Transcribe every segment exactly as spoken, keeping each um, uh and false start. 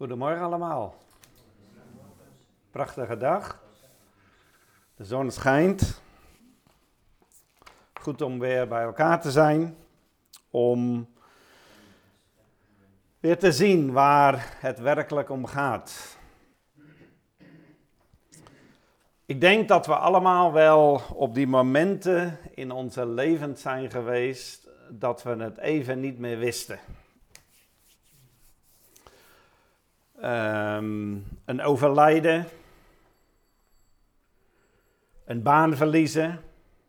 Goedemorgen allemaal. Prachtige dag. De zon schijnt. Goed om weer bij elkaar te zijn. Om weer te zien waar het werkelijk om gaat. Ik denk dat we allemaal wel op die momenten in onze leven zijn geweest dat we het even niet meer wisten. Um, een overlijden, een baan verliezen,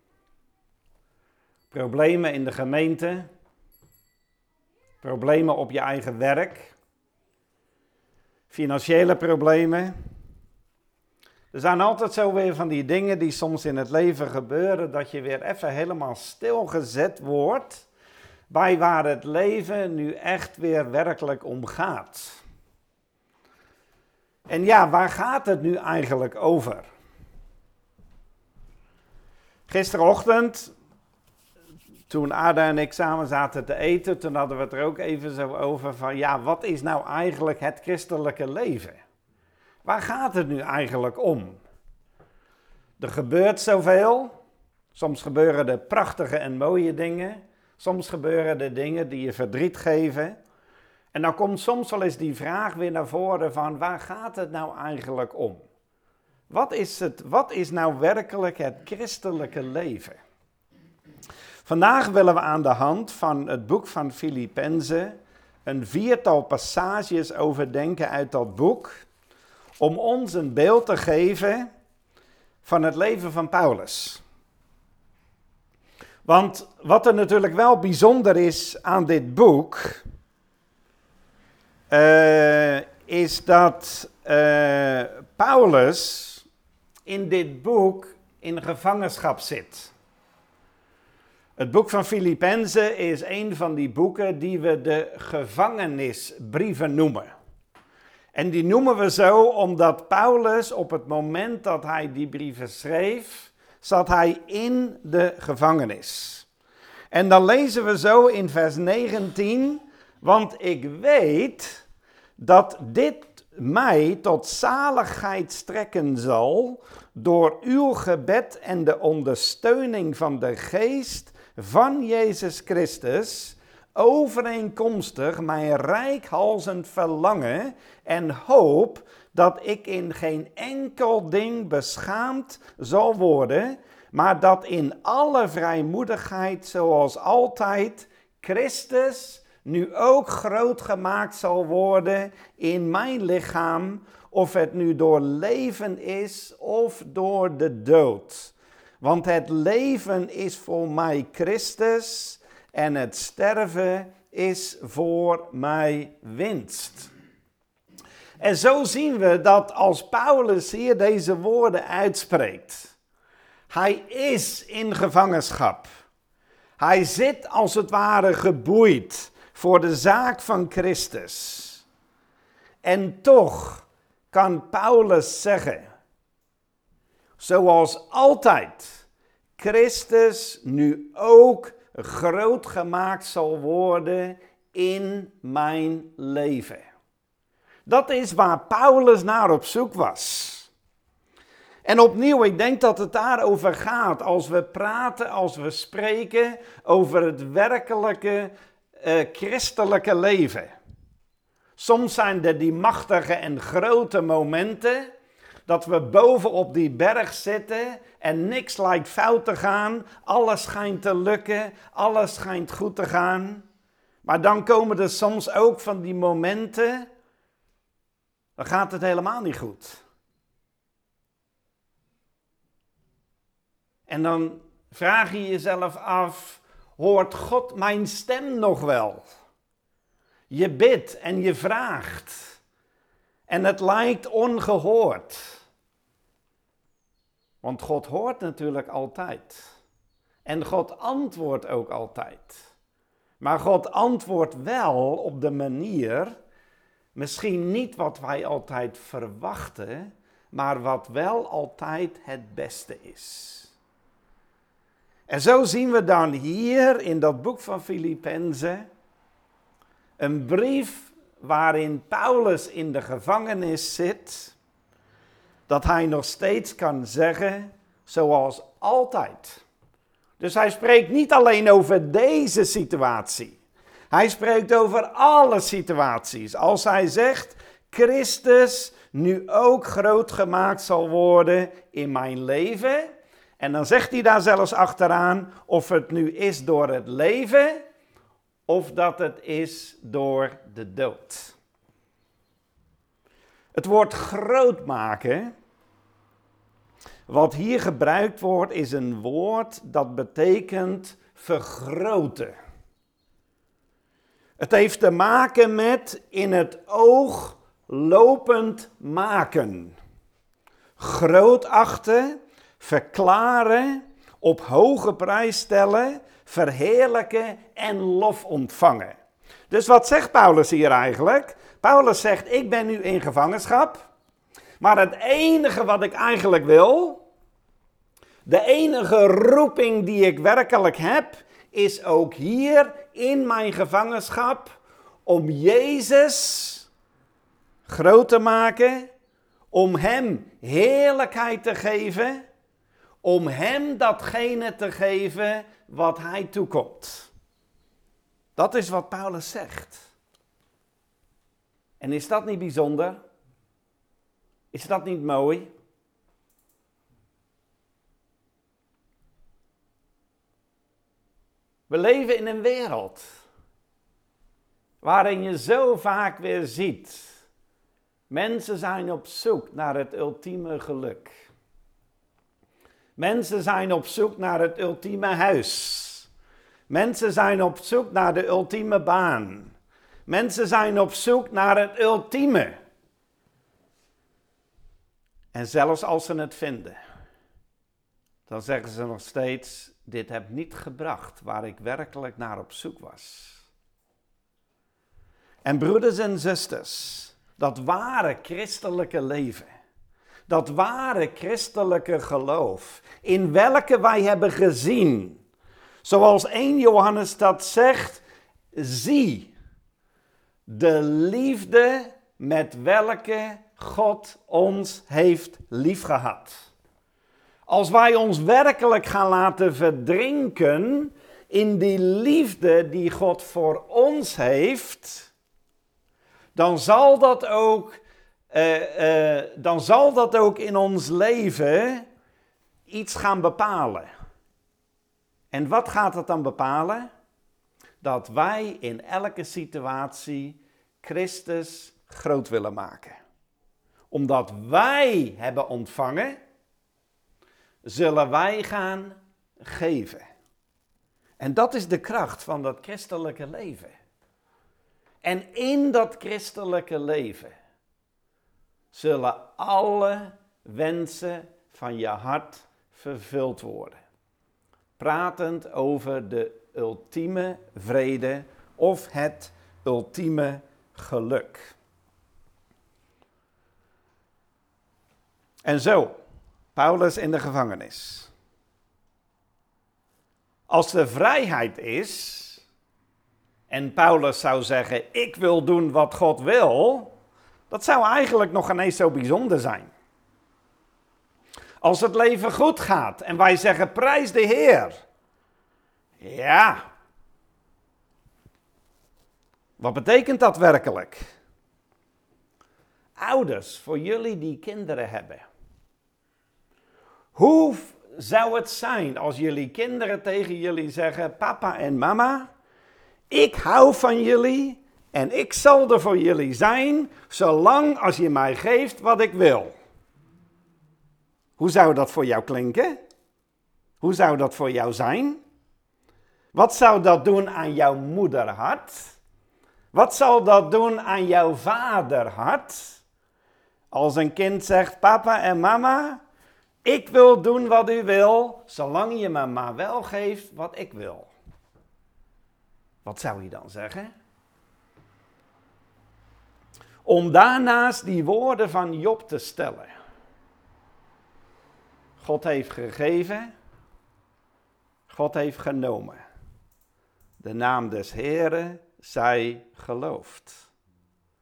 problemen in de gemeente, problemen op je eigen werk, financiële problemen. Er zijn altijd zo weer van die dingen die soms in het leven gebeuren, dat je weer even helemaal stilgezet wordt bij waar het leven nu echt weer werkelijk om gaat. En ja, waar gaat het nu eigenlijk over? Gisterochtend, toen Ada en ik samen zaten te eten, toen hadden we het er ook even zo over van, ja, wat is nou eigenlijk het christelijke leven? Waar gaat het nu eigenlijk om? Er gebeurt zoveel. Soms gebeuren er prachtige en mooie dingen. Soms gebeuren er dingen die je verdriet geven. En dan komt soms wel eens die vraag weer naar voren van, waar gaat het nou eigenlijk om? Wat is het, wat is nou werkelijk het christelijke leven? Vandaag willen we aan de hand van het boek van Filippenzen een viertal passages overdenken uit dat boek, om ons een beeld te geven van het leven van Paulus. Want wat er natuurlijk wel bijzonder is aan dit boek, Uh, is dat uh, Paulus in dit boek in gevangenschap zit. Het boek van Filippenzen is een van die boeken die we de gevangenisbrieven noemen. En die noemen we zo omdat Paulus op het moment dat hij die brieven schreef, zat hij in de gevangenis. En dan lezen we zo in vers negentien, want ik weet dat dit mij tot zaligheid strekken zal door uw gebed en de ondersteuning van de geest van Jezus Christus, overeenkomstig mijn reikhalzend verlangen en hoop dat ik in geen enkel ding beschaamd zal worden, maar dat in alle vrijmoedigheid zoals altijd Christus nu ook groot gemaakt zal worden in mijn lichaam, of het nu door leven is of door de dood. Want het leven is voor mij Christus en het sterven is voor mij winst. En zo zien we dat als Paulus hier deze woorden uitspreekt, hij is in gevangenschap. Hij zit als het ware geboeid voor de zaak van Christus. En toch kan Paulus zeggen, zoals altijd, Christus nu ook groot gemaakt zal worden in mijn leven. Dat is waar Paulus naar op zoek was. En opnieuw, ik denk dat het daarover gaat als we praten, als we spreken over het werkelijke Uh, christelijke leven. Soms zijn er die machtige en grote momenten dat we boven op die berg zitten en niks lijkt fout te gaan, alles schijnt te lukken, alles schijnt goed te gaan. Maar dan komen er soms ook van die momenten, dan gaat het helemaal niet goed. En dan vraag je jezelf af, hoort God mijn stem nog wel? Je bidt en je vraagt. En het lijkt ongehoord. Want God hoort natuurlijk altijd. En God antwoordt ook altijd. Maar God antwoordt wel op de manier, misschien niet wat wij altijd verwachten, maar wat wel altijd het beste is. En zo zien we dan hier in dat boek van Filippenzen een brief waarin Paulus in de gevangenis zit, dat hij nog steeds kan zeggen, zoals altijd. Dus hij spreekt niet alleen over deze situatie. Hij spreekt over alle situaties. Als hij zegt, Christus nu ook groot gemaakt zal worden in mijn leven. En dan zegt hij daar zelfs achteraan, of het nu is door het leven, of dat het is door de dood. Het woord groot maken, wat hier gebruikt wordt, is een woord dat betekent vergroten. Het heeft te maken met in het oog lopend maken. Groot achten, verklaren, op hoge prijs stellen, verheerlijken en lof ontvangen. Dus wat zegt Paulus hier eigenlijk? Paulus zegt, ik ben nu in gevangenschap, maar het enige wat ik eigenlijk wil, de enige roeping die ik werkelijk heb, is ook hier in mijn gevangenschap om Jezus groot te maken, om hem heerlijkheid te geven, om hem datgene te geven wat hij toekomt. Dat is wat Paulus zegt. En is dat niet bijzonder? Is dat niet mooi? We leven in een wereld waarin je zo vaak weer ziet. Mensen zijn op zoek naar het ultieme geluk. Mensen zijn op zoek naar het ultieme huis. Mensen zijn op zoek naar de ultieme baan. Mensen zijn op zoek naar het ultieme. En zelfs als ze het vinden, dan zeggen ze nog steeds, dit heb niet gebracht waar ik werkelijk naar op zoek was. En broeders en zusters, dat ware christelijke leven, dat ware christelijke geloof, in welke wij hebben gezien, zoals eerste Johannes dat zegt, zie de liefde met welke God ons heeft liefgehad. Als wij ons werkelijk gaan laten verdrinken in die liefde die God voor ons heeft, dan zal dat ook, uh, uh, dan zal dat ook in ons leven iets gaan bepalen. En wat gaat het dan bepalen? Dat wij in elke situatie Christus groot willen maken. Omdat wij hebben ontvangen, zullen wij gaan geven. En dat is de kracht van dat christelijke leven. En in dat christelijke leven zullen alle wensen van je hart vervuld worden. Pratend over de ultieme vrede of het ultieme geluk. En zo, Paulus in de gevangenis. Als er vrijheid is, en Paulus zou zeggen, ik wil doen wat God wil, dat zou eigenlijk nog ineens zo bijzonder zijn. Als het leven goed gaat en wij zeggen, prijs de Heer. Ja. Wat betekent dat werkelijk? Ouders, voor jullie die kinderen hebben. Hoe zou het zijn als jullie kinderen tegen jullie zeggen, papa en mama, ik hou van jullie en ik zal er voor jullie zijn, zolang als je mij geeft wat ik wil. Hoe zou dat voor jou klinken? Hoe zou dat voor jou zijn? Wat zou dat doen aan jouw moederhart? Wat zal dat doen aan jouw vaderhart? Als een kind zegt, papa en mama, ik wil doen wat u wil, zolang je me maar wel geeft wat ik wil. Wat zou je dan zeggen? Om daarnaast die woorden van Job te stellen. God heeft gegeven, God heeft genomen. De naam des Heren zij geloofd.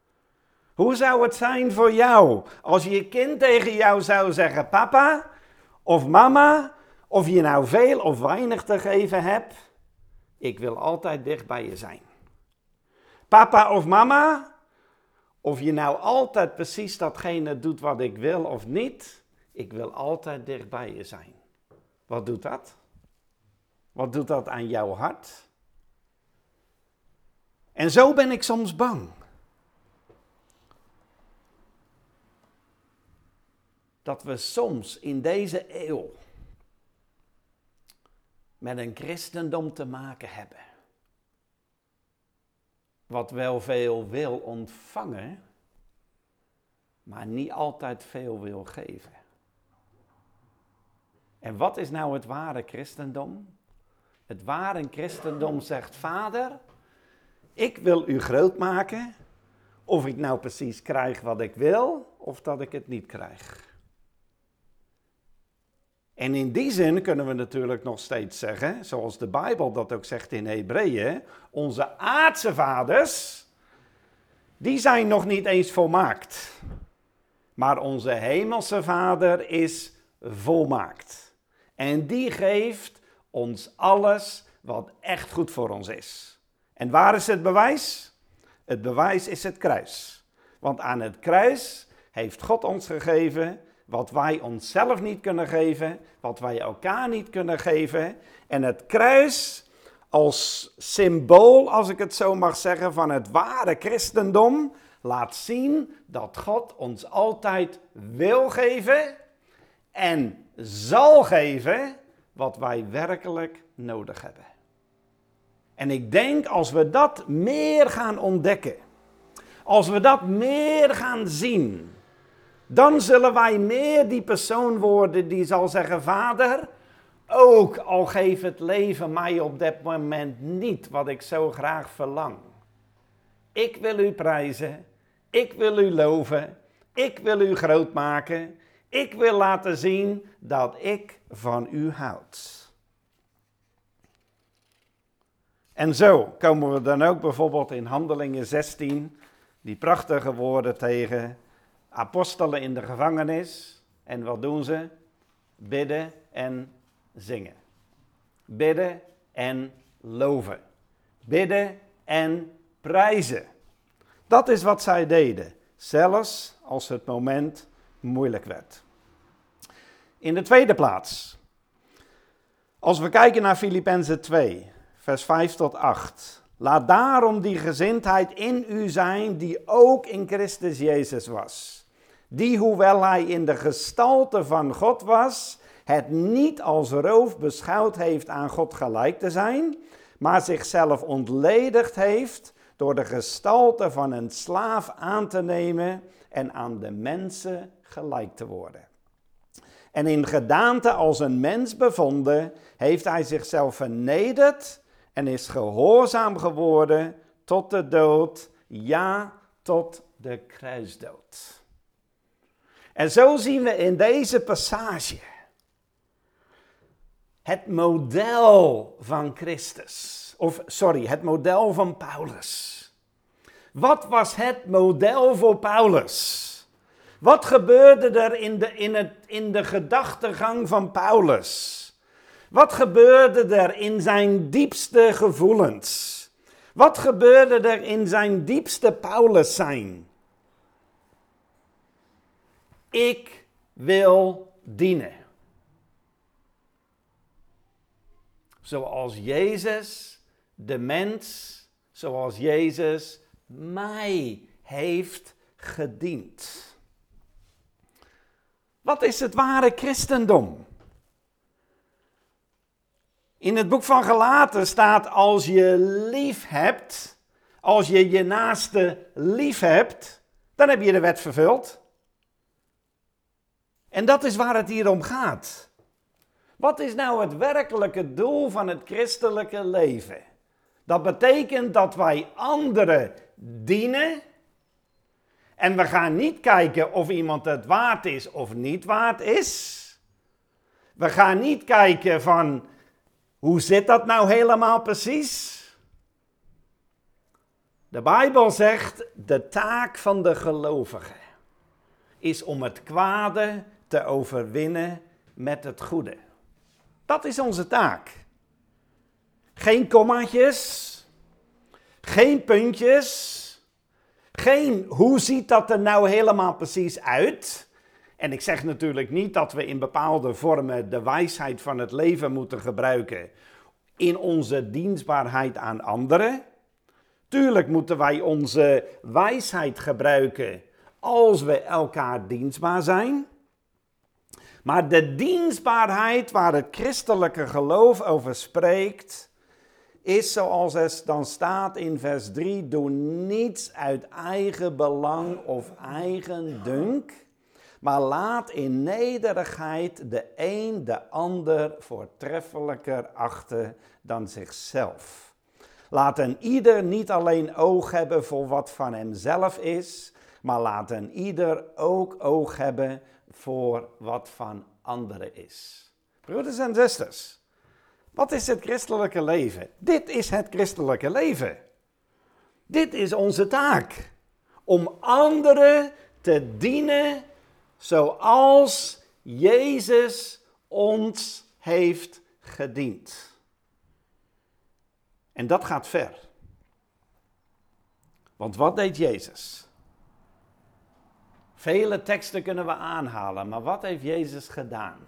Hoe zou het zijn voor jou als je kind tegen jou zou zeggen, papa of mama, of je nou veel of weinig te geven hebt, ik wil altijd dicht bij je zijn. Papa of mama, of je nou altijd precies datgene doet wat ik wil of niet, ik wil altijd dicht bij je zijn. Wat doet dat? Wat doet dat aan jouw hart? En zo ben ik soms bang. Dat we soms in deze eeuw met een christendom te maken hebben. Wat wel veel wil ontvangen, maar niet altijd veel wil geven. En wat is nou het ware christendom? Het ware christendom zegt, Vader, ik wil u groot maken, of ik nou precies krijg wat ik wil, of dat ik het niet krijg. En in die zin kunnen we natuurlijk nog steeds zeggen, zoals de Bijbel dat ook zegt in Hebreeën, onze aardse vaders, die zijn nog niet eens volmaakt. Maar onze hemelse Vader is volmaakt. En die geeft ons alles wat echt goed voor ons is. En waar is het bewijs? Het bewijs is het kruis. Want aan het kruis heeft God ons gegeven wat wij onszelf niet kunnen geven, wat wij elkaar niet kunnen geven. En het kruis als symbool, als ik het zo mag zeggen, van het ware christendom, laat zien dat God ons altijd wil geven en zal geven wat wij werkelijk nodig hebben. En ik denk als we dat meer gaan ontdekken, als we dat meer gaan zien, dan zullen wij meer die persoon worden die zal zeggen, Vader, ook al geeft het leven mij op dit moment niet wat ik zo graag verlang. Ik wil u prijzen, ik wil u loven, ik wil u groot maken, ik wil laten zien dat ik van u houd. En zo komen we dan ook bijvoorbeeld in Handelingen zestien, die prachtige woorden tegen apostelen in de gevangenis. En wat doen ze? Bidden en zingen. Bidden en loven. Bidden en prijzen. Dat is wat zij deden, zelfs als het moment moeilijk werd. In de tweede plaats, als we kijken naar Filippenzen twee, vers vijf tot acht. Laat daarom die gezindheid in u zijn die ook in Christus Jezus was. Die, hoewel hij in de gestalte van God was, het niet als roof beschouwd heeft aan God gelijk te zijn, maar zichzelf ontledigd heeft door de gestalte van een slaaf aan te nemen en aan de mensen gelijk te worden. En in gedaante als een mens bevonden, heeft hij zichzelf vernederd en is gehoorzaam geworden tot de dood, ja, tot de kruisdood. En zo zien we in deze passage het model van Christus. Of, sorry, het model van Paulus. Wat was het model voor Paulus? Wat gebeurde er in de, in het, in de gedachtegang van Paulus? Wat gebeurde er in zijn diepste gevoelens? Wat gebeurde er in zijn diepste Paulus zijn? Ik wil dienen. Zoals Jezus, de mens, zoals Jezus mij heeft gediend. Wat is het ware christendom? In het boek van Galaten staat, als je lief hebt, als je je naaste lief hebt, dan heb je de wet vervuld. En dat is waar het hier om gaat. Wat is nou het werkelijke doel van het christelijke leven? Dat betekent dat wij anderen dienen. En we gaan niet kijken of iemand het waard is of niet waard is. We gaan niet kijken van, hoe zit dat nou helemaal precies? De Bijbel zegt, de taak van de gelovige is om het kwade te overwinnen met het goede. Dat is onze taak. Geen kommaatjes, geen puntjes, geen hoe ziet dat er nou helemaal precies uit. En ik zeg natuurlijk niet dat we in bepaalde vormen de wijsheid van het leven moeten gebruiken in onze dienstbaarheid aan anderen. Tuurlijk moeten wij onze wijsheid gebruiken als we elkaar dienstbaar zijn. Maar de dienstbaarheid waar het christelijke geloof over spreekt, is zoals het dan staat in vers drie, doe niets uit eigen belang of eigen dunk, maar laat in nederigheid de een de ander voortreffelijker achten dan zichzelf. Laat een ieder niet alleen oog hebben voor wat van hemzelf is, maar laat een ieder ook oog hebben voor wat van anderen is. Broeders en zusters, wat is het christelijke leven? Dit is het christelijke leven. Dit is onze taak. Om anderen te dienen zoals Jezus ons heeft gediend. En dat gaat ver. Want wat deed Jezus? Vele teksten kunnen we aanhalen, maar wat heeft Jezus gedaan?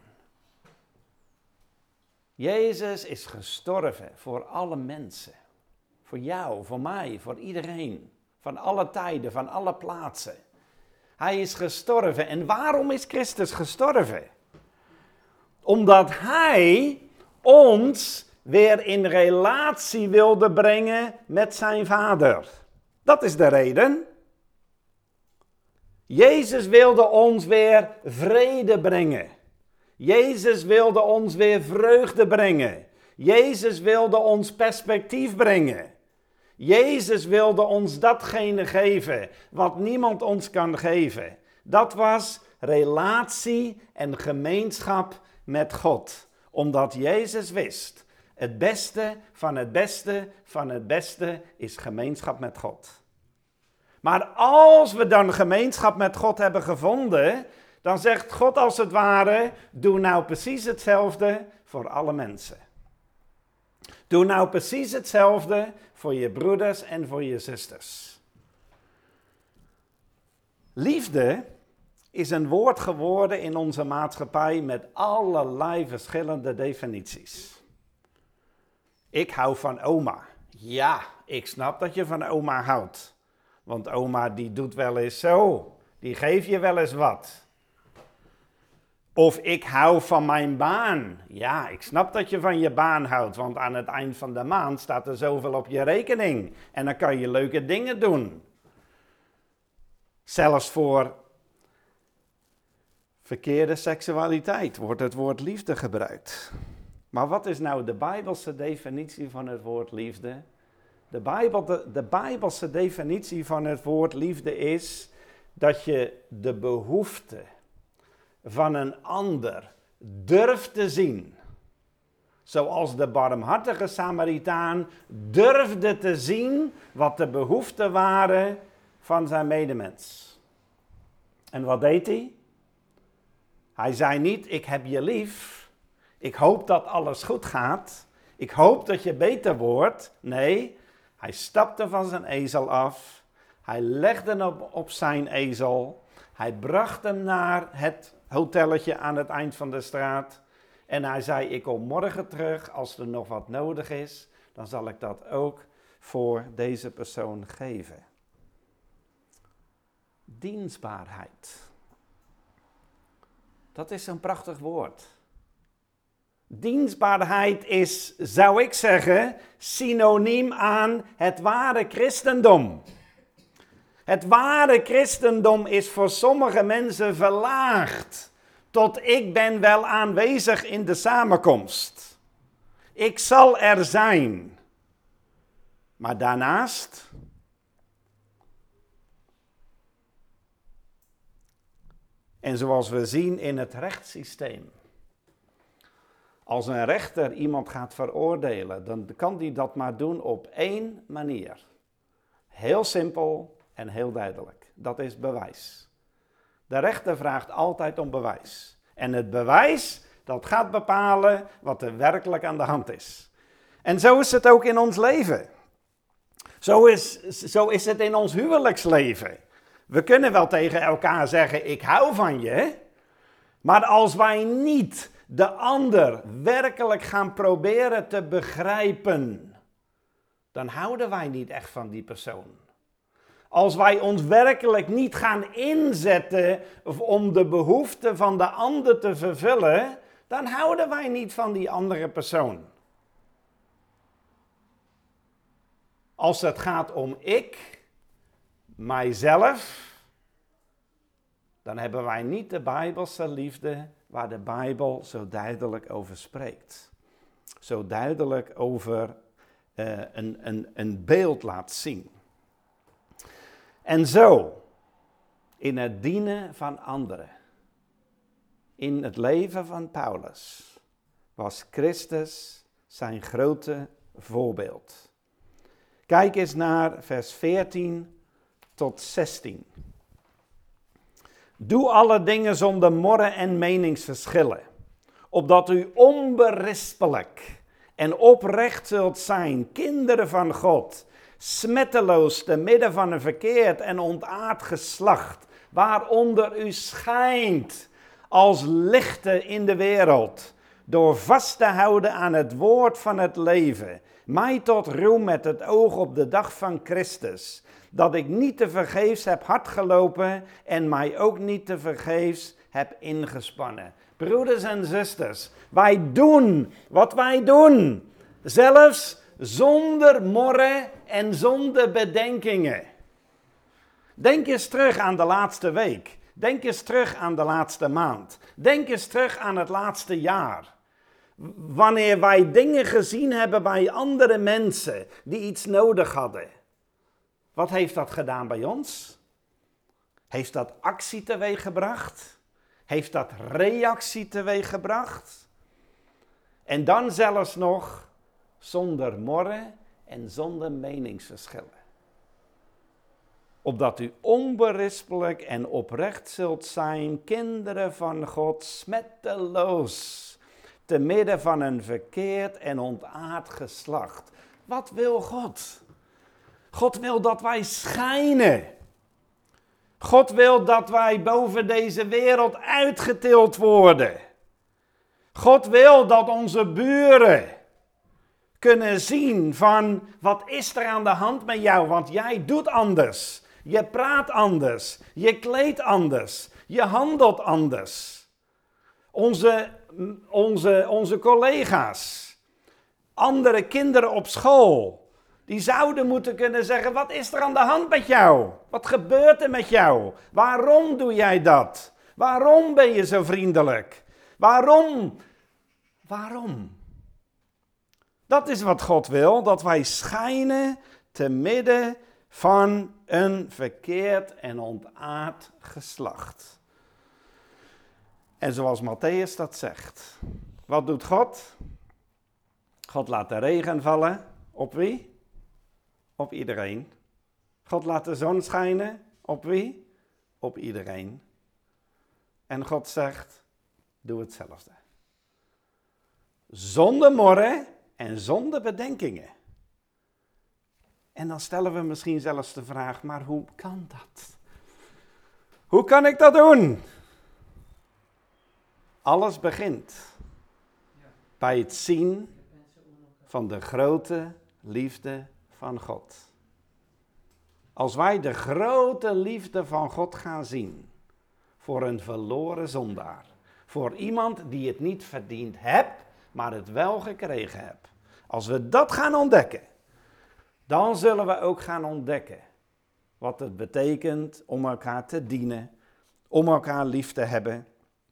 Jezus is gestorven voor alle mensen. Voor jou, voor mij, voor iedereen. Van alle tijden, van alle plaatsen. Hij is gestorven. En waarom is Christus gestorven? Omdat hij ons weer in relatie wilde brengen met zijn Vader. Dat is de reden. Jezus wilde ons weer vrede brengen. Jezus wilde ons weer vreugde brengen. Jezus wilde ons perspectief brengen. Jezus wilde ons datgene geven wat niemand ons kan geven. Dat was relatie en gemeenschap met God. Omdat Jezus wist, het beste van het beste van het beste is gemeenschap met God. Maar als we dan gemeenschap met God hebben gevonden, dan zegt God als het ware, doe nou precies hetzelfde voor alle mensen. Doe nou precies hetzelfde voor je broeders en voor je zusters. Liefde is een woord geworden in onze maatschappij met allerlei verschillende definities. Ik hou van oma. Ja, ik snap dat je van oma houdt. Want oma die doet wel eens zo, die geeft je wel eens wat. Of ik hou van mijn baan. Ja, ik snap dat je van je baan houdt, want aan het eind van de maand staat er zoveel op je rekening. En dan kan je leuke dingen doen. Zelfs voor verkeerde seksualiteit wordt het woord liefde gebruikt. Maar wat is nou de Bijbelse definitie van het woord liefde? De, Bijbel, de, de Bijbelse definitie van het woord liefde is dat je de behoefte van een ander durft te zien. Zoals de barmhartige Samaritaan durfde te zien wat de behoeften waren van zijn medemens. En wat deed hij? Hij zei niet, ik heb je lief. Ik hoop dat alles goed gaat. Ik hoop dat je beter wordt. Nee, hij stapte van zijn ezel af. Hij legde hem op, op zijn ezel. Hij bracht hem naar het hotelletje aan het eind van de straat. En hij zei, ik kom morgen terug. Als er nog wat nodig is, dan zal ik dat ook voor deze persoon geven. Dienstbaarheid. Dat is een prachtig woord. Dienstbaarheid is, zou ik zeggen, synoniem aan het ware christendom. Het ware christendom is voor sommige mensen verlaagd tot ik ben wel aanwezig in de samenkomst. Ik zal er zijn. Maar daarnaast, en zoals we zien in het rechtssysteem, als een rechter iemand gaat veroordelen, dan kan die dat maar doen op één manier. Heel simpel, en heel duidelijk. Dat is bewijs. De rechter vraagt altijd om bewijs. En het bewijs, dat gaat bepalen wat er werkelijk aan de hand is. En zo is het ook in ons leven. Zo is, zo is het in ons huwelijksleven. We kunnen wel tegen elkaar zeggen, ik hou van je. Maar als wij niet de ander werkelijk gaan proberen te begrijpen, dan houden wij niet echt van die persoon. Als wij ons werkelijk niet gaan inzetten om de behoeften van de ander te vervullen, dan houden wij niet van die andere persoon. Als het gaat om ik, mijzelf, dan hebben wij niet de Bijbelse liefde waar de Bijbel zo duidelijk over spreekt. Zo duidelijk over uh, een, een, een beeld laat zien. En zo, in het dienen van anderen, in het leven van Paulus, was Christus zijn grote voorbeeld. Kijk eens naar vers veertien tot zestien. Doe alle dingen zonder morren en meningsverschillen, opdat u onberispelijk en oprecht zult zijn, kinderen van God, smetteloos te midden van een verkeerd en ontaard geslacht, waaronder u schijnt als lichten in de wereld, door vast te houden aan het woord van het leven, mij tot roem met het oog op de dag van Christus, dat ik niet te vergeefs heb hard gelopen en mij ook niet te vergeefs heb ingespannen. Broeders en zusters, wij doen wat wij doen, zelfs zonder morren en zonder bedenkingen. Denk eens terug aan de laatste week. Denk eens terug aan de laatste maand. Denk eens terug aan het laatste jaar. Wanneer wij dingen gezien hebben bij andere mensen die iets nodig hadden. Wat heeft dat gedaan bij ons? Heeft dat actie teweeggebracht? Heeft dat reactie teweeggebracht? En dan zelfs nog zonder morren en zonder meningsverschillen. Opdat u onberispelijk en oprecht zult zijn, kinderen van God, smetteloos, te midden van een verkeerd en ontaard geslacht. Wat wil God? God wil dat wij schijnen. God wil dat wij boven deze wereld uitgetild worden. God wil dat onze buren kunnen zien van, wat is er aan de hand met jou? Want jij doet anders. Je praat anders. Je kleedt anders. Je handelt anders. Onze, onze, onze collega's, andere kinderen op school, die zouden moeten kunnen zeggen, wat is er aan de hand met jou? Wat gebeurt er met jou? Waarom doe jij dat? Waarom ben je zo vriendelijk? Waarom? Waarom? Dat is wat God wil, dat wij schijnen te midden van een verkeerd en ontaard geslacht. En zoals Matthäus dat zegt, wat doet God? God laat de regen vallen op wie? Op iedereen. God laat de zon schijnen op wie? Op iedereen. En God zegt, doe hetzelfde. Zonder morren en zonder bedenkingen. En dan stellen we misschien zelfs de vraag, maar hoe kan dat? Hoe kan ik dat doen? Alles begint bij het zien van de grote liefde van God. Als wij de grote liefde van God gaan zien voor een verloren zondaar, voor iemand die het niet verdiend hebt, maar het wel gekregen hebt. Als we dat gaan ontdekken, dan zullen we ook gaan ontdekken wat het betekent om elkaar te dienen, om elkaar lief te hebben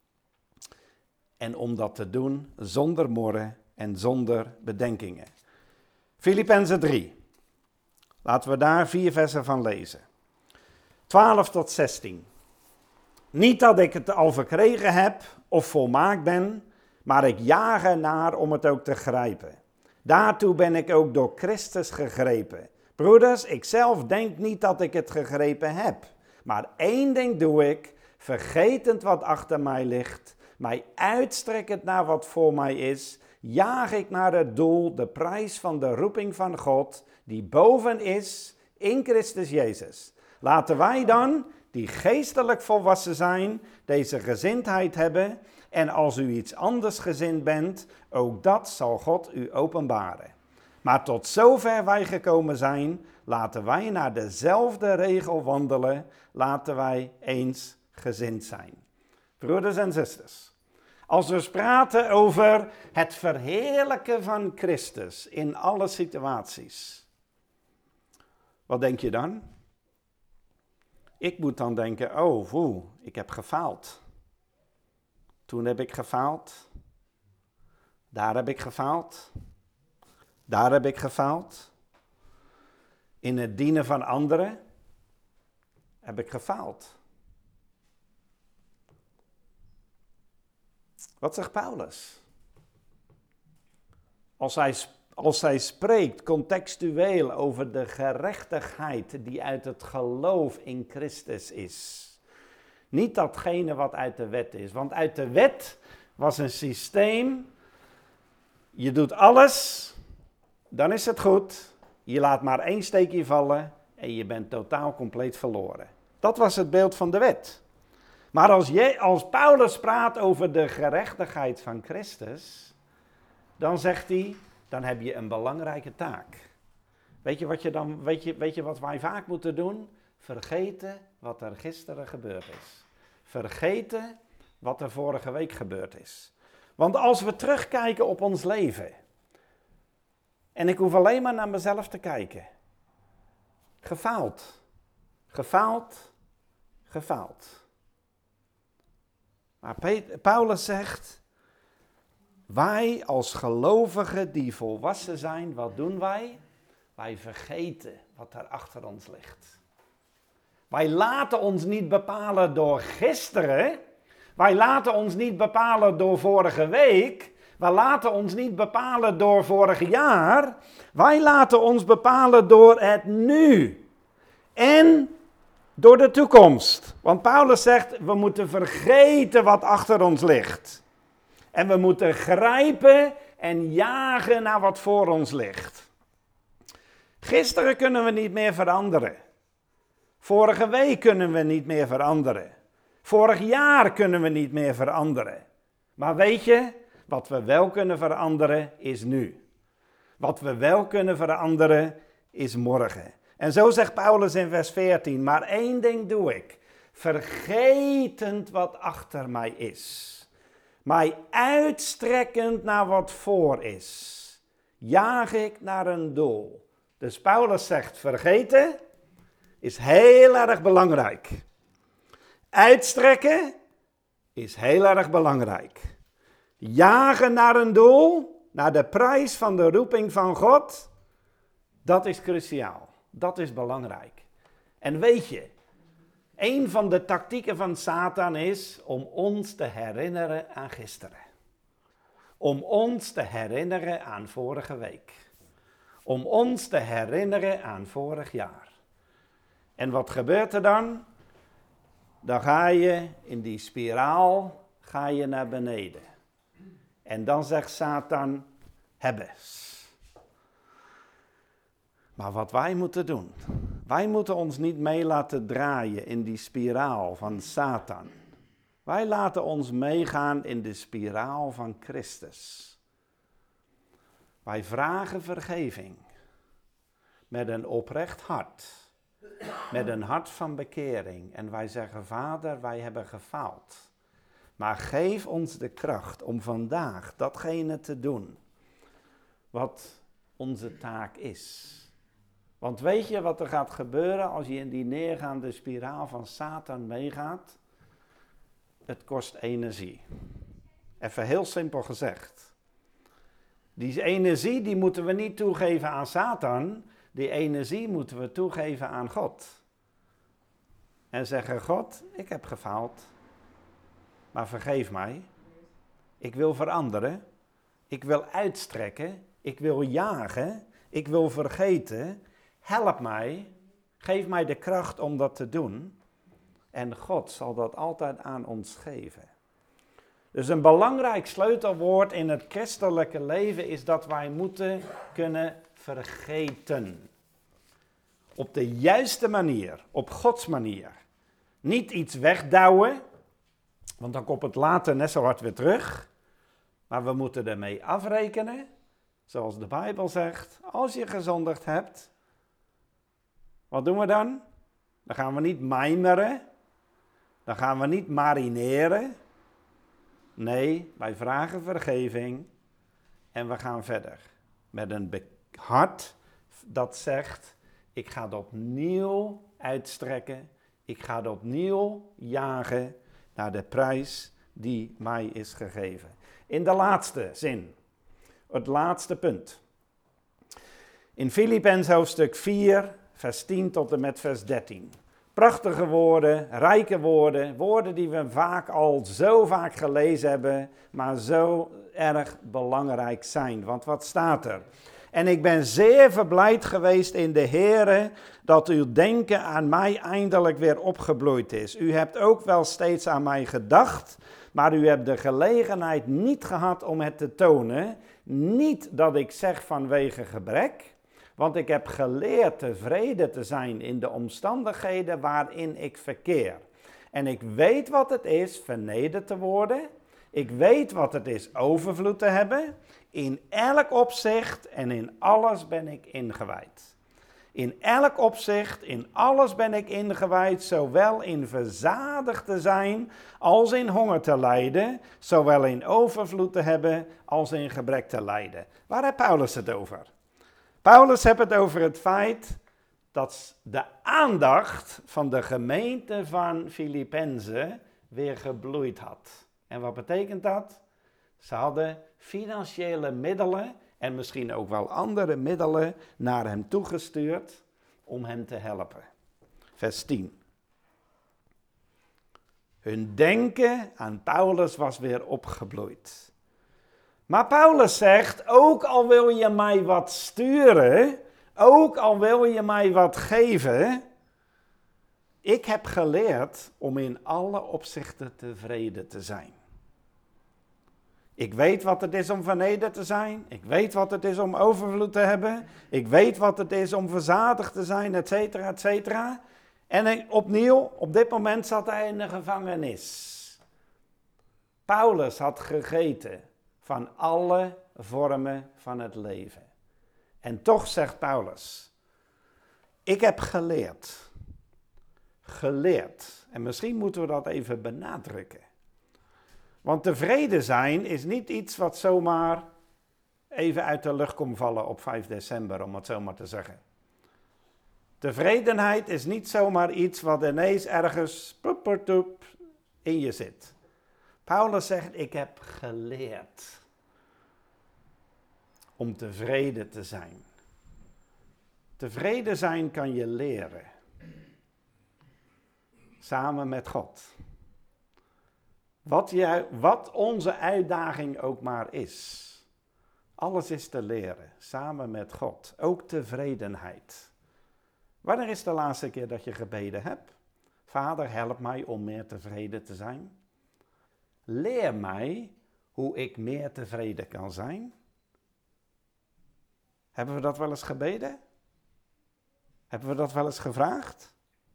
en om dat te doen zonder morren en zonder bedenkingen. Filippenzen drie. Laten we daar vier versen van lezen. twaalf tot zestien. Niet dat ik het al verkregen heb of volmaakt ben, maar ik jaag ernaar om het ook te grijpen. Daartoe ben ik ook door Christus gegrepen. Broeders, ik zelf denk niet dat ik het gegrepen heb. Maar één ding doe ik, vergetend wat achter mij ligt, mij uitstrekkend naar wat voor mij is, jaag ik naar het doel, de prijs van de roeping van God, die boven is, in Christus Jezus. Laten wij dan, die geestelijk volwassen zijn, deze gezindheid hebben, en als u iets anders gezind bent, ook dat zal God u openbaren. Maar tot zover wij gekomen zijn, laten wij naar dezelfde regel wandelen, laten wij eens gezind zijn. Broeders en zusters, als we praten over het verheerlijken van Christus in alle situaties, wat denk je dan? Ik moet dan denken, oh, woe, ik heb gefaald. Toen heb ik gefaald. Daar heb ik gefaald. Daar heb ik gefaald. In het dienen van anderen heb ik gefaald. Wat zegt Paulus? Als hij, als hij spreekt contextueel over de gerechtigheid die uit het geloof in Christus is. Niet datgene wat uit de wet is. Want uit de wet was een systeem. Je doet alles, dan is het goed. Je laat maar één steekje vallen en je bent totaal compleet verloren. Dat was het beeld van de wet. Maar als, je, als Paulus praat over de gerechtigheid van Christus, dan zegt hij, dan heb je een belangrijke taak. Weet je wat, je dan, weet je, weet je wat wij vaak moeten doen? Vergeten wat er gisteren gebeurd is. Vergeten wat er vorige week gebeurd is. Want als we terugkijken op ons leven, en ik hoef alleen maar naar mezelf te kijken. Gefaald. Gefaald. Gefaald. Maar Paulus zegt, wij als gelovigen die volwassen zijn, wat doen wij? Wij vergeten wat er achter ons ligt. Wij laten ons niet bepalen door gisteren. Wij laten ons niet bepalen door vorige week. Wij laten ons niet bepalen door vorig jaar. Wij laten ons bepalen door het nu. En door de toekomst. Want Paulus zegt, we moeten vergeten wat achter ons ligt. En we moeten grijpen en jagen naar wat voor ons ligt. Gisteren kunnen we niet meer veranderen. Vorige week kunnen we niet meer veranderen. Vorig jaar kunnen we niet meer veranderen. Maar weet je, wat we wel kunnen veranderen is nu. Wat we wel kunnen veranderen is morgen. En zo zegt Paulus in vers veertien, maar één ding doe ik. Vergetend wat achter mij is. Mij uitstrekkend naar wat voor is. Jaag ik naar een doel. Dus Paulus zegt vergeten is heel erg belangrijk. Uitstrekken is heel erg belangrijk. Jagen naar een doel, naar de prijs van de roeping van God, dat is cruciaal. Dat is belangrijk. En weet je, een van de tactieken van Satan is om ons te herinneren aan gisteren. Om ons te herinneren aan vorige week. Om ons te herinneren aan vorig jaar. En wat gebeurt er dan? Dan ga je in die spiraal, ga je naar beneden. En dan zegt Satan, hebbes. Maar wat wij moeten doen, wij moeten ons niet mee laten draaien in die spiraal van Satan. Wij laten ons meegaan in de spiraal van Christus. Wij vragen vergeving met een oprecht hart. Met een hart van bekering. En wij zeggen, Vader, wij hebben gefaald. Maar geef ons de kracht om vandaag datgene te doen wat onze taak is. Want weet je wat er gaat gebeuren als je in die neergaande spiraal van Satan meegaat? Het kost energie. Even heel simpel gezegd. Die energie die moeten we niet toegeven aan Satan. Die energie moeten we toegeven aan God. En zeggen, God, ik heb gefaald. Maar vergeef mij. Ik wil veranderen. Ik wil uitstrekken. Ik wil jagen. Ik wil vergeten. Help mij, geef mij de kracht om dat te doen. En God zal dat altijd aan ons geven. Dus een belangrijk sleutelwoord in het christelijke leven is dat wij moeten kunnen vergeten. Op de juiste manier, op Gods manier. Niet iets wegdouwen, want dan komt het later net zo hard weer terug. Maar we moeten ermee afrekenen, zoals de Bijbel zegt. Als je gezondigd hebt, wat doen we dan? Dan gaan we niet mijmeren, dan gaan we niet marineren. Nee, wij vragen vergeving en we gaan verder. Met een be- hart dat zegt, ik ga het opnieuw uitstrekken. Ik ga het opnieuw jagen naar de prijs die mij is gegeven. In de laatste zin, het laatste punt. In Filippenzen hoofdstuk vier, vers tien tot en met vers dertien. Prachtige woorden, rijke woorden, woorden die we vaak al zo vaak gelezen hebben, maar zo erg belangrijk zijn. Want wat staat er? En ik ben zeer verblijd geweest in de Heere dat uw denken aan mij eindelijk weer opgebloeid is. U hebt ook wel steeds aan mij gedacht, maar u hebt de gelegenheid niet gehad om het te tonen. Niet dat ik zeg vanwege gebrek, want ik heb geleerd tevreden te zijn in de omstandigheden waarin ik verkeer. En ik weet wat het is vernederd te worden. Ik weet wat het is overvloed te hebben. In elk opzicht en in alles ben ik ingewijd. In elk opzicht, in alles ben ik ingewijd, zowel in verzadigd te zijn als in honger te lijden, zowel in overvloed te hebben als in gebrek te lijden. Waar heeft Paulus het over? Paulus heeft het over het feit dat de aandacht van de gemeente van Filippenzen weer gebloeid had. En wat betekent dat? Ze hadden financiële middelen en misschien ook wel andere middelen naar hem toegestuurd om hem te helpen. Vers tien. Hun denken aan Paulus was weer opgebloeid. Maar Paulus zegt, ook al wil je mij wat sturen, ook al wil je mij wat geven, ik heb geleerd om in alle opzichten tevreden te zijn. Ik weet wat het is om vernederd te zijn. Ik weet wat het is om overvloed te hebben. Ik weet wat het is om verzadigd te zijn, et cetera, et cetera. En opnieuw, op dit moment zat hij in de gevangenis. Paulus had gegeten van alle vormen van het leven. En toch zegt Paulus, ik heb geleerd. Geleerd. En misschien moeten we dat even benadrukken. Want tevreden zijn is niet iets wat zomaar even uit de lucht komt vallen op vijf december, om het zo maar te zeggen. Tevredenheid is niet zomaar iets wat ineens ergens poepertoep in je zit. Paulus zegt, ik heb geleerd om tevreden te zijn. Tevreden zijn kan je leren. Samen met God. Wat, je, wat onze uitdaging ook maar is. Alles is te leren, samen met God. Ook tevredenheid. Wanneer is de laatste keer dat je gebeden hebt? Vader, help mij om meer tevreden te zijn. Leer mij hoe ik meer tevreden kan zijn. Hebben we dat wel eens gebeden? Hebben we dat wel eens gevraagd?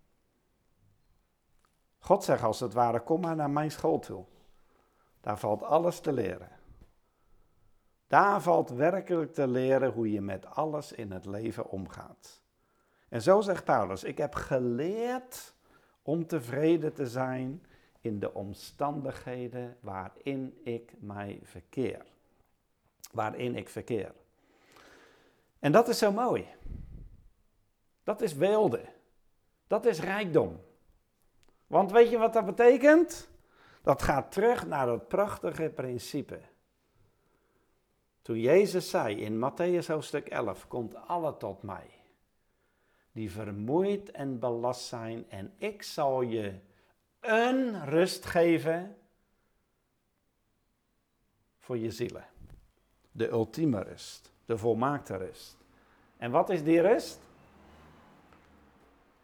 God zegt als het ware, kom maar naar mijn school toe. Daar valt alles te leren. Daar valt werkelijk te leren hoe je met alles in het leven omgaat. En zo zegt Paulus, ik heb geleerd om tevreden te zijn in de omstandigheden waarin ik mij verkeer. Waarin ik verkeer. En dat is zo mooi. Dat is weelde. Dat is rijkdom. Want weet je wat dat betekent? Dat gaat terug naar dat prachtige principe. Toen Jezus zei in Mattheüs hoofdstuk elf, komt alle tot mij, die vermoeid en belast zijn, en ik zal je een rust geven voor je zielen. De ultieme rust, de volmaakte rust. En wat is die rust?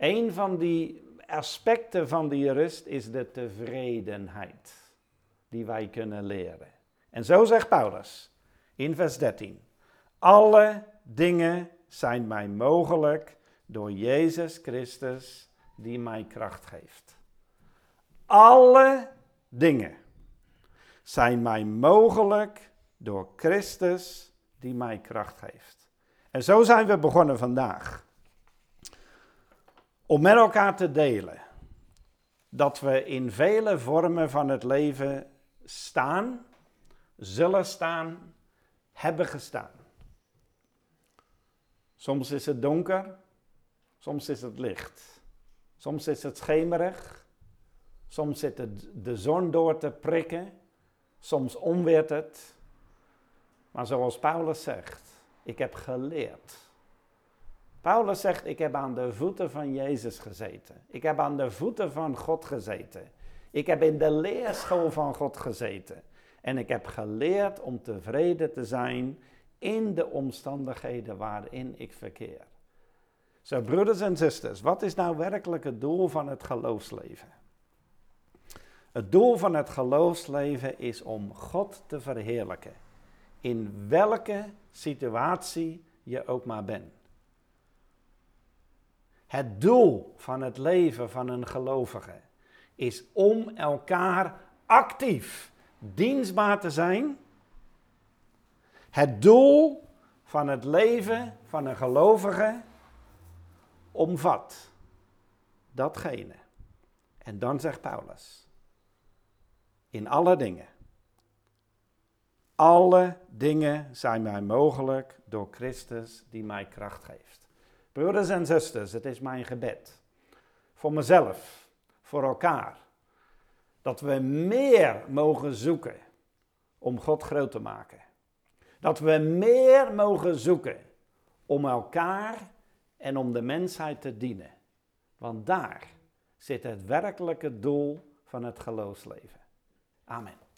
Een van die aspecten van die rust is de tevredenheid die wij kunnen leren. En zo zegt Paulus in vers dertien. Alle dingen zijn mij mogelijk door Jezus Christus die mij kracht geeft. Alle dingen zijn mij mogelijk door Christus die mij kracht geeft. En zo zijn we begonnen vandaag. Om met elkaar te delen dat we in vele vormen van het leven staan, zullen staan, hebben gestaan. Soms is het donker, soms is het licht. Soms is het schemerig, soms zit het de zon door te prikken, soms onweert het. Maar zoals Paulus zegt, ik heb geleerd. Paulus zegt, ik heb aan de voeten van Jezus gezeten. Ik heb aan de voeten van God gezeten. Ik heb in de leerschool van God gezeten. En ik heb geleerd om tevreden te zijn in de omstandigheden waarin ik verkeer. Zo, broeders en zusters, wat is nou werkelijk het doel van het geloofsleven? Het doel van het geloofsleven is om God te verheerlijken. In welke situatie je ook maar bent. Het doel van het leven van een gelovige is om elkaar actief dienstbaar te zijn. Het doel van het leven van een gelovige omvat datgene. En dan zegt Paulus, in alle dingen. Alle dingen zijn mij mogelijk door Christus die mij kracht geeft. Broeders en zusters, het is mijn gebed. Voor mezelf, voor elkaar. Dat we meer mogen zoeken om God groot te maken. Dat we meer mogen zoeken om elkaar en om de mensheid te dienen. Want daar zit het werkelijke doel van het geloofsleven. Amen.